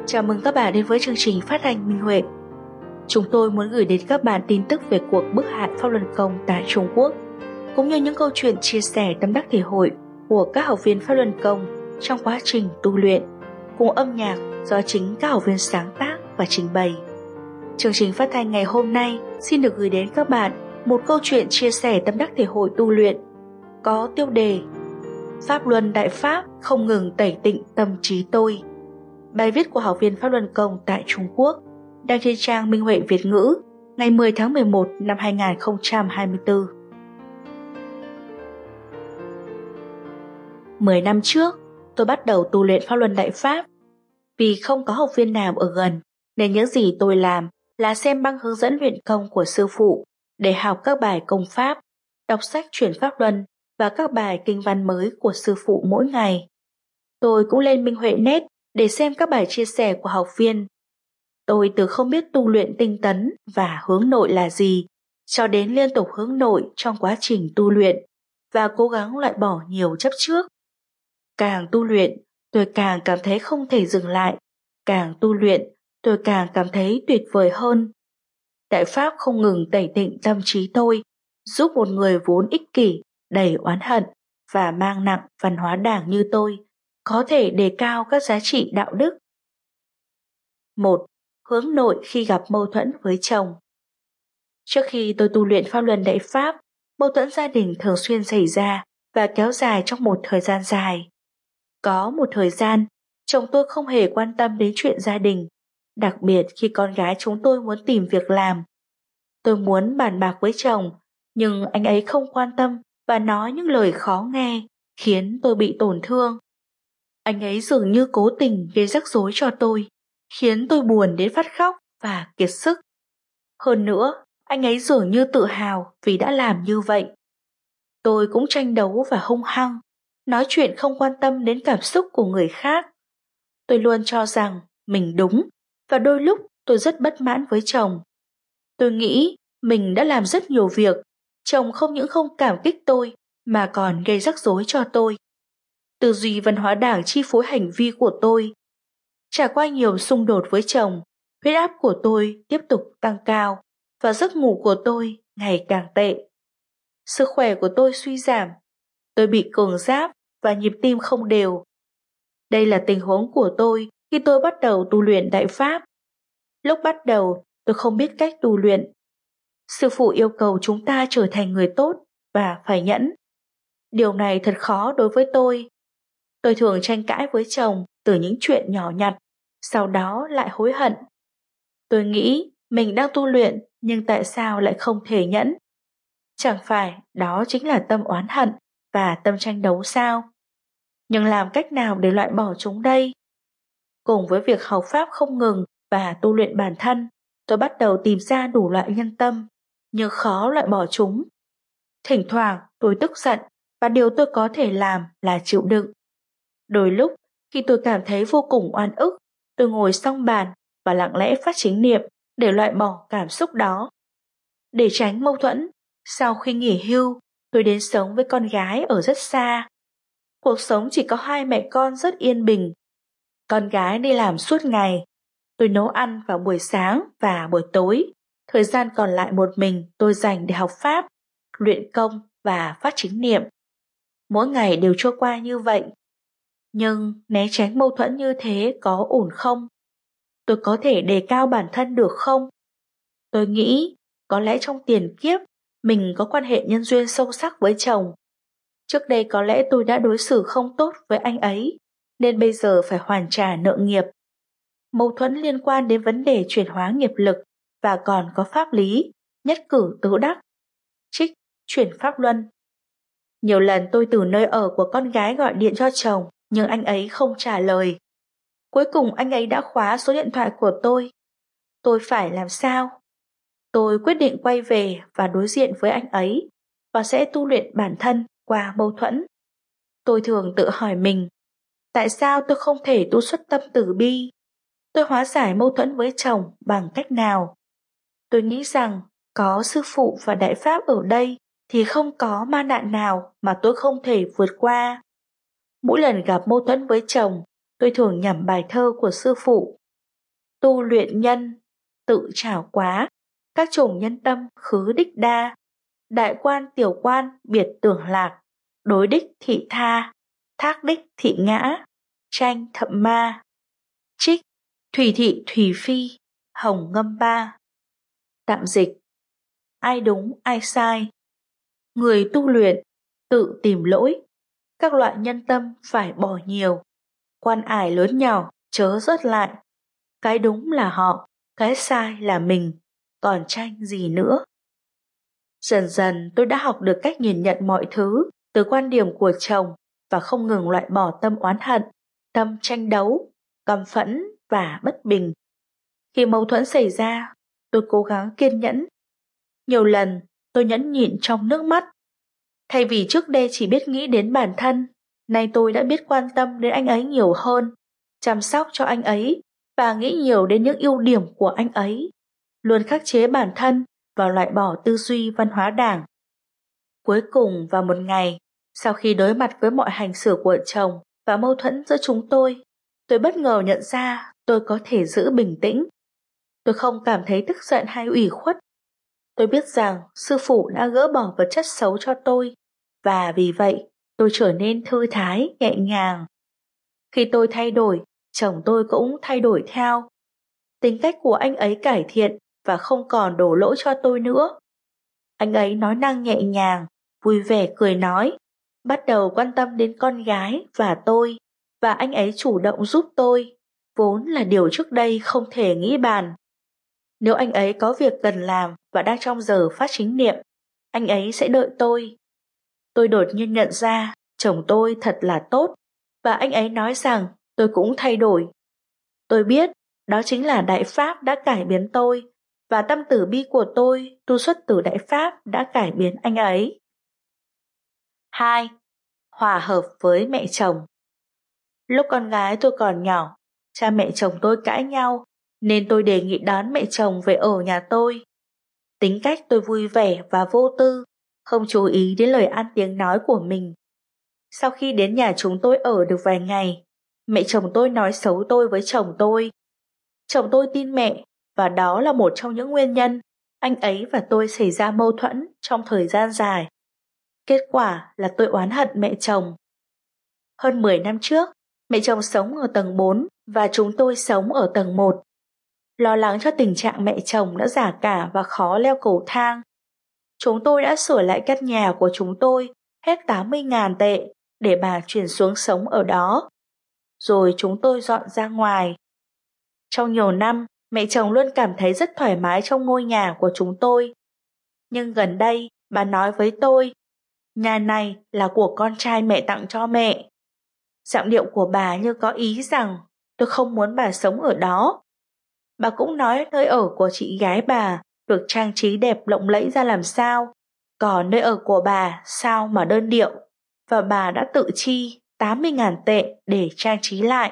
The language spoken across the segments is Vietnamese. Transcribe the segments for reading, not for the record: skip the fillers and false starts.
Chào mừng các bạn đến với chương trình phát thanh Minh Huệ. Chúng tôi muốn gửi đến các bạn tin tức về cuộc bức hại Pháp Luân Công tại Trung Quốc, cũng như những câu chuyện chia sẻ tâm đắc thể hội của các học viên Pháp Luân Công trong quá trình tu luyện, cùng âm nhạc do chính các học viên sáng tác và trình bày. Chương trình phát thanh ngày hôm nay xin được gửi đến các bạn một câu chuyện chia sẻ tâm đắc thể hội tu luyện có tiêu đề Pháp Luân Đại Pháp không ngừng tẩy tịnh tâm trí tôi. Bài viết của học viên Pháp Luân Công tại Trung Quốc đăng trên trang Minh Huệ Việt ngữ ngày 10 tháng 11 năm 2024. 10 năm trước, tôi bắt đầu tu luyện Pháp Luân Đại Pháp. Vì không có học viên nào ở gần, nên những gì tôi làm là xem băng hướng dẫn luyện công của sư phụ để học các bài công pháp, đọc sách chuyển Pháp Luân và các bài kinh văn mới của sư phụ mỗi ngày. Tôi cũng lên Minh Huệ Net để xem các bài chia sẻ của học viên. Tôi từ không biết tu luyện tinh tấn và hướng nội là gì, cho đến liên tục hướng nội trong quá trình tu luyện và cố gắng loại bỏ nhiều chấp trước. Càng tu luyện, tôi càng cảm thấy không thể dừng lại. Càng tu luyện, tôi càng cảm thấy tuyệt vời hơn. Đại Pháp không ngừng tẩy tịnh tâm trí tôi, giúp một người vốn ích kỷ, đầy oán hận và mang nặng văn hóa đảng như tôi có thể đề cao các giá trị đạo đức. 1. Hướng nội khi gặp mâu thuẫn với chồng. Trước khi tôi tu luyện Pháp Luân Đại Pháp, mâu thuẫn gia đình thường xuyên xảy ra và kéo dài trong một thời gian dài. Có một thời gian, chồng tôi không hề quan tâm đến chuyện gia đình, đặc biệt khi con gái chúng tôi muốn tìm việc làm. Tôi muốn bàn bạc với chồng, nhưng anh ấy không quan tâm và nói những lời khó nghe, khiến tôi bị tổn thương. Anh ấy dường như cố tình gây rắc rối cho tôi, khiến tôi buồn đến phát khóc và kiệt sức. Hơn nữa, anh ấy dường như tự hào vì đã làm như vậy. Tôi cũng tranh đấu và hung hăng, nói chuyện không quan tâm đến cảm xúc của người khác. Tôi luôn cho rằng mình đúng và đôi lúc tôi rất bất mãn với chồng. Tôi nghĩ mình đã làm rất nhiều việc, chồng không những không cảm kích tôi mà còn gây rắc rối cho tôi. Tư duy văn hóa đảng chi phối hành vi của tôi. Trải qua nhiều xung đột với chồng, huyết áp của tôi tiếp tục tăng cao và giấc ngủ của tôi ngày càng tệ. Sức khỏe của tôi suy giảm, tôi bị cường giáp và nhịp tim không đều. Đây là tình huống của tôi khi tôi bắt đầu tu luyện Đại Pháp. Lúc bắt đầu, tôi không biết cách tu luyện. Sư phụ yêu cầu chúng ta trở thành người tốt và phải nhẫn. Điều này thật khó đối với tôi. Tôi thường tranh cãi với chồng từ những chuyện nhỏ nhặt, sau đó lại hối hận. Tôi nghĩ mình đang tu luyện nhưng tại sao lại không thể nhẫn? Chẳng phải đó chính là tâm oán hận và tâm tranh đấu sao? Nhưng làm cách nào để loại bỏ chúng đây? Cùng với việc học Pháp không ngừng và tu luyện bản thân, tôi bắt đầu tìm ra đủ loại nhân tâm, nhưng khó loại bỏ chúng. Thỉnh thoảng tôi tức giận và điều tôi có thể làm là chịu đựng. Đôi lúc, khi tôi cảm thấy vô cùng oan ức, tôi ngồi song bàn và lặng lẽ phát chánh niệm để loại bỏ cảm xúc đó. Để tránh mâu thuẫn, sau khi nghỉ hưu, tôi đến sống với con gái ở rất xa. Cuộc sống chỉ có hai mẹ con rất yên bình. Con gái đi làm suốt ngày. Tôi nấu ăn vào buổi sáng và buổi tối. Thời gian còn lại một mình tôi dành để học Pháp, luyện công và phát chánh niệm. Mỗi ngày đều trôi qua như vậy. Nhưng né tránh mâu thuẫn như thế có ổn không? Tôi có thể đề cao bản thân được không? Tôi nghĩ có lẽ trong tiền kiếp mình có quan hệ nhân duyên sâu sắc với chồng. Trước đây có lẽ tôi đã đối xử không tốt với anh ấy, nên bây giờ phải hoàn trả nợ nghiệp. Mâu thuẫn liên quan đến vấn đề chuyển hóa nghiệp lực và còn có pháp lý, nhất cử tứ đắc. Trích chuyển Pháp Luân. Nhiều lần tôi từ nơi ở của con gái gọi điện cho chồng, nhưng anh ấy không trả lời. Cuối cùng anh ấy đã khóa số điện thoại của tôi. Tôi phải làm sao? Tôi quyết định quay về và đối diện với anh ấy và sẽ tu luyện bản thân qua mâu thuẫn. Tôi thường tự hỏi mình, tại sao tôi không thể tu xuất tâm từ bi? Tôi hóa giải mâu thuẫn với chồng bằng cách nào? Tôi nghĩ rằng có sư phụ và Đại Pháp ở đây thì không có ma nạn nào mà tôi không thể vượt qua. Mỗi lần gặp mâu thuẫn với chồng, tôi thường nhẩm bài thơ của sư phụ. tu luyện nhân, tự trảo quá, các chủng nhân tâm khứ đích đa, đại quan tiểu quan biệt tưởng lạc, đối đích thị tha, thác đích thị ngã, tranh thậm ma. Trích thủy thị thủy phi, hồng ngâm ba. Tạm dịch: ai đúng ai sai, người tu luyện tự tìm lỗi, các loại nhân tâm phải bỏ nhiều, quan ải lớn nhỏ chớ rớt lại, cái đúng là họ, cái sai là mình, còn tranh gì nữa. Dần dần tôi đã học được cách nhìn nhận mọi thứ từ quan điểm của chồng và không ngừng loại bỏ tâm oán hận, tâm tranh đấu, căm phẫn và bất bình. Khi mâu thuẫn xảy ra, tôi cố gắng kiên nhẫn. Nhiều lần tôi nhẫn nhịn trong nước mắt. Thay vì trước đây chỉ biết nghĩ đến bản thân, nay tôi đã biết quan tâm đến anh ấy nhiều hơn, chăm sóc cho anh ấy và nghĩ nhiều đến những ưu điểm của anh ấy, luôn khắc chế bản thân và loại bỏ tư duy văn hóa đảng. Cuối cùng vào một ngày, sau khi đối mặt với mọi hành xử của chồng và mâu thuẫn giữa chúng tôi bất ngờ nhận ra tôi có thể giữ bình tĩnh. Tôi không cảm thấy tức giận hay ủy khuất. Tôi biết rằng sư phụ đã gỡ bỏ vật chất xấu cho tôi, và vì vậy tôi trở nên thư thái, nhẹ nhàng. Khi tôi thay đổi, chồng tôi cũng thay đổi theo. Tính cách của anh ấy cải thiện và không còn đổ lỗi cho tôi nữa. Anh ấy nói năng nhẹ nhàng, vui vẻ cười nói, bắt đầu quan tâm đến con gái và tôi, và anh ấy chủ động giúp tôi, vốn là điều trước đây không thể nghĩ bàn. Nếu anh ấy có việc cần làm và đang trong giờ phát chính niệm, anh ấy sẽ đợi tôi. Tôi đột nhiên nhận ra chồng tôi thật là tốt, và anh ấy nói rằng tôi cũng thay đổi. Tôi biết đó chính là Đại Pháp đã cải biến tôi, và tâm tử bi của tôi tu xuất từ Đại Pháp đã cải biến anh ấy. 2. Hòa hợp với mẹ chồng. Lúc con gái tôi còn nhỏ, cha mẹ chồng tôi cãi nhau, nên tôi đề nghị đón mẹ chồng về ở nhà tôi. Tính cách tôi vui vẻ và vô tư, không chú ý đến lời ăn tiếng nói của mình. Sau khi đến nhà chúng tôi ở được vài ngày, mẹ chồng tôi nói xấu tôi với chồng tôi. Chồng tôi tin mẹ, và đó là một trong những nguyên nhân anh ấy và tôi xảy ra mâu thuẫn trong thời gian dài. Kết quả là tôi oán hận mẹ chồng. Hơn 10 năm trước, mẹ chồng sống ở tầng 4 và chúng tôi sống ở tầng 1. Lo lắng cho tình trạng mẹ chồng đã già cả và khó leo cầu thang, chúng tôi đã sửa lại căn nhà của chúng tôi hết 80.000 tệ để bà chuyển xuống sống ở đó. Rồi chúng tôi dọn ra ngoài. Trong nhiều năm, mẹ chồng luôn cảm thấy rất thoải mái trong ngôi nhà của chúng tôi. Nhưng gần đây, bà nói với tôi, nhà này là của con trai mẹ tặng cho mẹ. Giọng điệu của bà như có ý rằng tôi không muốn bà sống ở đó. Bà cũng nói nơi ở của chị gái bà được trang trí đẹp lộng lẫy ra làm sao, còn nơi ở của bà sao mà đơn điệu, và bà đã tự chi 80.000 tệ để trang trí lại.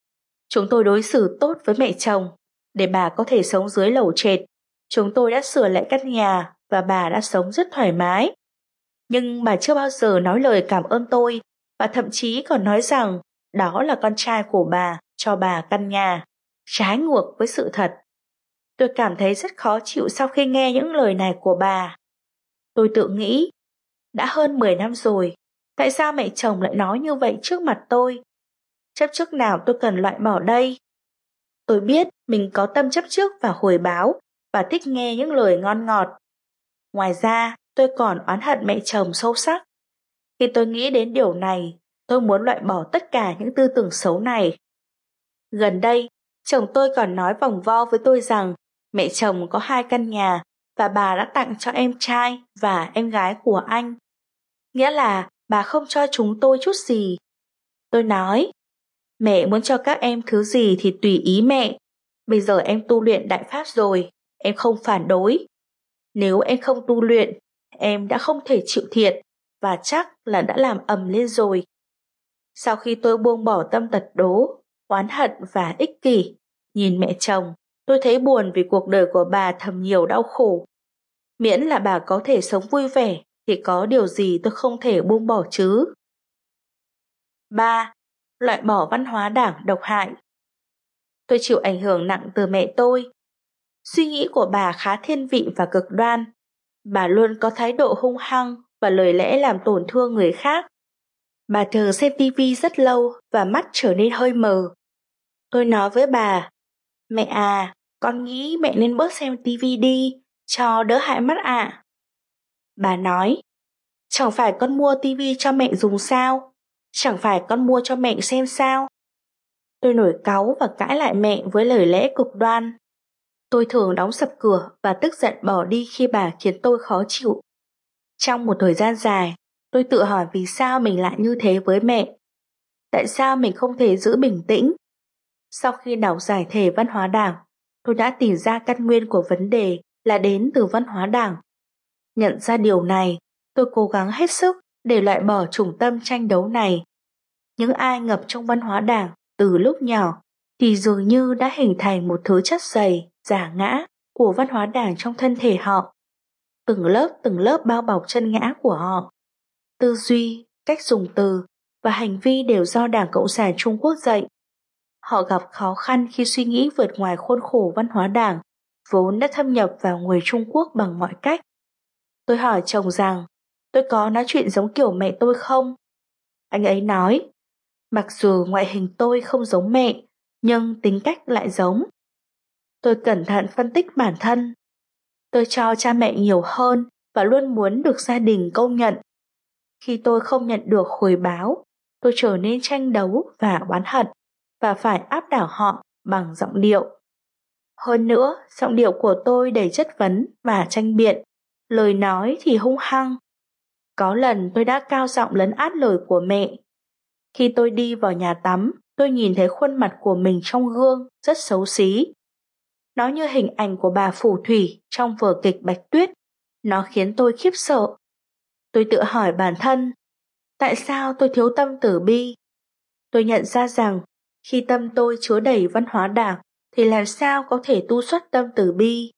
Chúng tôi đối xử tốt với mẹ chồng, để bà có thể sống dưới lầu trệt. Chúng tôi đã sửa lại căn nhà và bà đã sống rất thoải mái. Nhưng bà chưa bao giờ nói lời cảm ơn tôi, và thậm chí còn nói rằng đó là con trai của bà cho bà căn nhà, trái ngược với sự thật. Tôi cảm thấy rất khó chịu sau khi nghe những lời này của bà. Tôi tự nghĩ, đã hơn 10 năm rồi, tại sao mẹ chồng lại nói như vậy trước mặt tôi? Chấp trước nào tôi cần loại bỏ đây? Tôi biết mình có tâm chấp trước và hồi báo, và thích nghe những lời ngon ngọt. Ngoài ra, tôi còn oán hận mẹ chồng sâu sắc. Khi tôi nghĩ đến điều này, tôi muốn loại bỏ tất cả những tư tưởng xấu này. Gần đây, chồng tôi còn nói vòng vo với tôi rằng mẹ chồng có 2 căn nhà và bà đã tặng cho em trai và em gái của anh. Nghĩa là bà không cho chúng tôi chút gì. Tôi nói, mẹ muốn cho các em thứ gì thì tùy ý mẹ. Bây giờ em tu luyện Đại Pháp rồi, em không phản đối. Nếu em không tu luyện, em đã không thể chịu thiệt, và chắc là đã làm ầm lên rồi. Sau khi tôi buông bỏ tâm tật đố, oán hận và ích kỷ, nhìn mẹ chồng, tôi thấy buồn vì cuộc đời của bà thầm nhiều đau khổ. Miễn là bà có thể sống vui vẻ thì có điều gì tôi không thể buông bỏ chứ. 3. Loại bỏ văn hóa đảng độc hại. Tôi chịu ảnh hưởng nặng từ mẹ tôi. Suy nghĩ của bà khá thiên vị và cực đoan. Bà luôn có thái độ hung hăng và lời lẽ làm tổn thương người khác. Bà thường xem tivi rất lâu và mắt trở nên hơi mờ. Tôi nói với bà, mẹ à, con nghĩ mẹ nên bớt xem tivi đi, cho đỡ hại mắt ạ. Bà nói, chẳng phải con mua tivi cho mẹ dùng sao? Chẳng phải con mua cho mẹ xem sao? Tôi nổi cáu và cãi lại mẹ với lời lẽ cực đoan. Tôi thường đóng sập cửa và tức giận bỏ đi khi bà khiến tôi khó chịu. Trong một thời gian dài, tôi tự hỏi vì sao mình lại như thế với mẹ. Tại sao mình không thể giữ bình tĩnh? Sau khi đọc giải thể văn hóa Đảng, tôi đã tìm ra căn nguyên của vấn đề là đến từ văn hóa Đảng. Nhận ra điều này, tôi cố gắng hết sức để loại bỏ chủng tâm tranh đấu này. Những ai ngập trong văn hóa Đảng từ lúc nhỏ thì dường như đã hình thành một thứ chất dày, giả ngã của văn hóa Đảng trong thân thể họ. Từng lớp bao bọc chân ngã của họ. Tư duy, cách dùng từ và hành vi đều do Đảng Cộng sản Trung Quốc dạy. Họ gặp khó khăn khi suy nghĩ vượt ngoài khuôn khổ văn hóa Đảng, vốn đã thâm nhập vào người Trung Quốc bằng mọi cách. Tôi hỏi chồng rằng, tôi có nói chuyện giống kiểu mẹ tôi không? Anh ấy nói, mặc dù ngoại hình tôi không giống mẹ, nhưng tính cách lại giống. Tôi cẩn thận phân tích bản thân. Tôi cho cha mẹ nhiều hơn và luôn muốn được gia đình công nhận. Khi tôi không nhận được hồi báo, tôi trở nên tranh đấu và oán hận và phải áp đảo họ bằng giọng điệu. Hơn nữa, giọng điệu của tôi đầy chất vấn và tranh biện, lời nói thì hung hăng. Có lần tôi đã cao giọng lấn át lời của mẹ. Khi tôi đi vào nhà tắm, tôi nhìn thấy khuôn mặt của mình trong gương rất xấu xí. Nó như hình ảnh của bà phù thủy trong vở kịch Bạch Tuyết. Nó khiến tôi khiếp sợ. Tôi tự hỏi bản thân, tại sao tôi thiếu tâm từ bi? Tôi nhận ra rằng, khi tâm tôi chứa đầy văn hóa Đảng, thì làm sao có thể tu xuất tâm từ bi?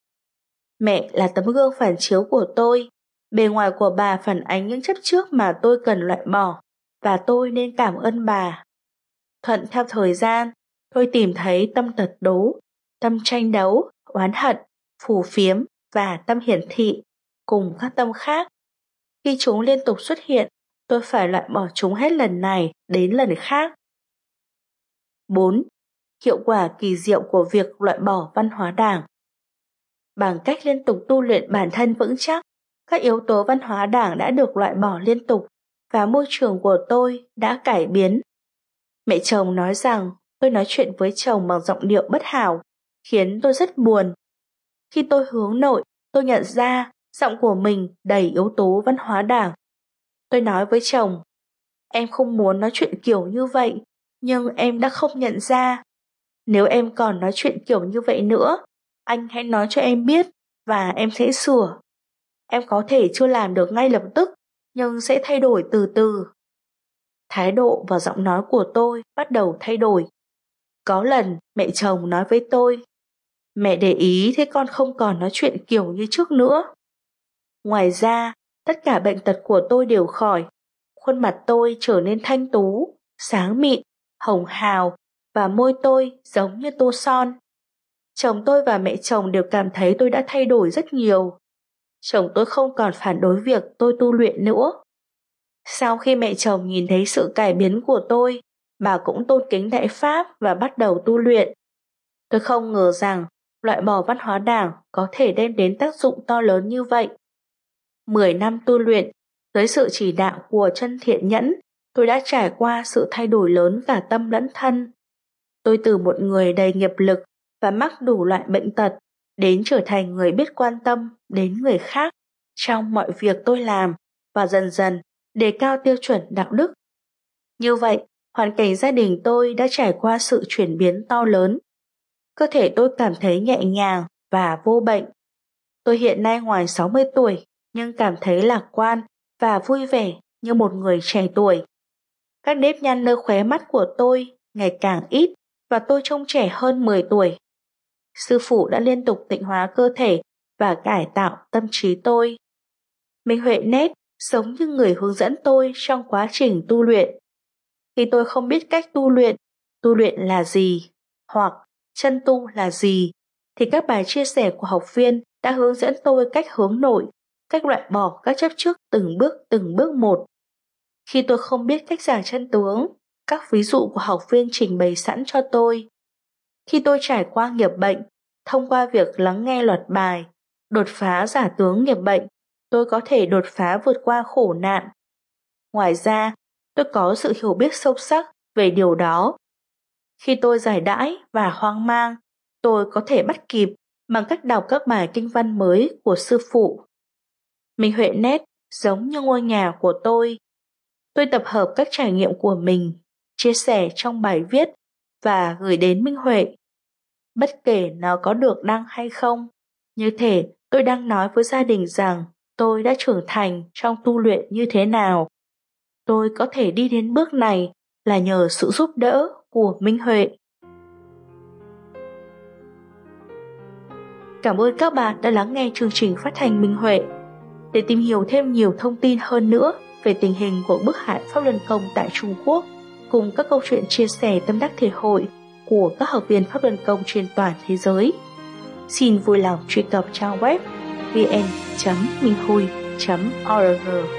Mẹ là tấm gương phản chiếu của tôi. Bề ngoài của bà phản ánh những chấp trước mà tôi cần loại bỏ, và tôi nên cảm ơn bà. Thuận theo thời gian, tôi tìm thấy tâm tật đố, tâm tranh đấu, oán hận, phù phiếm và tâm hiển thị, cùng các tâm khác. Khi chúng liên tục xuất hiện, tôi phải loại bỏ chúng hết lần này đến lần khác. 4. Hiệu quả kỳ diệu của việc loại bỏ văn hóa Đảng. Bằng cách liên tục tu luyện bản thân vững chắc, các yếu tố văn hóa Đảng đã được loại bỏ liên tục và môi trường của tôi đã cải biến. Mẹ chồng nói rằng tôi nói chuyện với chồng bằng giọng điệu bất hảo, khiến tôi rất buồn. Khi tôi hướng nội, tôi nhận ra giọng của mình đầy yếu tố văn hóa Đảng. Tôi nói với chồng, em không muốn nói chuyện kiểu như vậy, nhưng em đã không nhận ra. Nếu em còn nói chuyện kiểu như vậy nữa, anh hãy nói cho em biết và em sẽ sửa. Em có thể chưa làm được ngay lập tức, nhưng sẽ thay đổi từ từ. Thái độ và giọng nói của tôi bắt đầu thay đổi. Có lần mẹ chồng nói với tôi, mẹ để ý thấy con không còn nói chuyện kiểu như trước nữa. Ngoài ra, tất cả bệnh tật của tôi đều khỏi. Khuôn mặt tôi trở nên thanh tú, sáng mịn, hồng hào và môi tôi giống như tô son. Chồng tôi và mẹ chồng đều cảm thấy tôi đã thay đổi rất nhiều. Chồng tôi không còn phản đối việc tôi tu luyện nữa. Sau khi mẹ chồng nhìn thấy sự cải biến của tôi, bà cũng tôn kính Đại Pháp và bắt đầu tu luyện. Tôi không ngờ rằng loại bỏ văn hóa Đảng có thể đem đến tác dụng to lớn như vậy. 10 năm tu luyện, dưới sự chỉ đạo của Chân Thiện Nhẫn, tôi đã trải qua sự thay đổi lớn cả tâm lẫn thân. Tôi từ một người đầy nghiệp lực và mắc đủ loại bệnh tật, đến trở thành người biết quan tâm đến người khác trong mọi việc tôi làm và dần dần đề cao tiêu chuẩn đạo đức. Như vậy, hoàn cảnh gia đình tôi đã trải qua sự chuyển biến to lớn. Cơ thể tôi cảm thấy nhẹ nhàng và vô bệnh. Tôi hiện nay ngoài 60 tuổi nhưng cảm thấy lạc quan và vui vẻ như một người trẻ tuổi. Các nếp nhăn nơi khóe mắt của tôi ngày càng ít và tôi trông trẻ hơn 10 tuổi. Sư phụ đã liên tục tịnh hóa cơ thể và cải tạo tâm trí tôi. Minh Huệ Nét giống như người hướng dẫn tôi trong quá trình tu luyện. Khi tôi không biết cách tu luyện là gì, hoặc chân tu là gì, thì các bài chia sẻ của học viên đã hướng dẫn tôi cách hướng nội, cách loại bỏ các chấp trước từng bước một. Khi tôi không biết cách giảng chân tướng, các ví dụ của học viên trình bày sẵn cho tôi. Khi tôi trải qua nghiệp bệnh, thông qua việc lắng nghe loạt bài, đột phá giả tướng nghiệp bệnh, tôi có thể đột phá vượt qua khổ nạn. Ngoài ra, tôi có sự hiểu biết sâu sắc về điều đó. Khi tôi giải đãi và hoang mang, tôi có thể bắt kịp bằng cách đọc các bài kinh văn mới của sư phụ. Minh Huệ Net giống như ngôi nhà của tôi. Tôi tập hợp các trải nghiệm của mình, chia sẻ trong bài viết và gửi đến Minh Huệ. Bất kể nó có được đăng hay không, như thể tôi đang nói với gia đình rằng tôi đã trưởng thành trong tu luyện như thế nào. Tôi có thể đi đến bước này là nhờ sự giúp đỡ của Minh Huệ. Cảm ơn các bạn đã lắng nghe chương trình phát thanh Minh Huệ. Để tìm hiểu thêm nhiều thông tin hơn nữa về tình hình của bức hại Pháp Luân Công tại Trung Quốc, cùng các câu chuyện chia sẻ tâm đắc thể hội của các học viên Pháp Luân Công trên toàn thế giới, xin vui lòng truy cập trang web vn.minhui.org.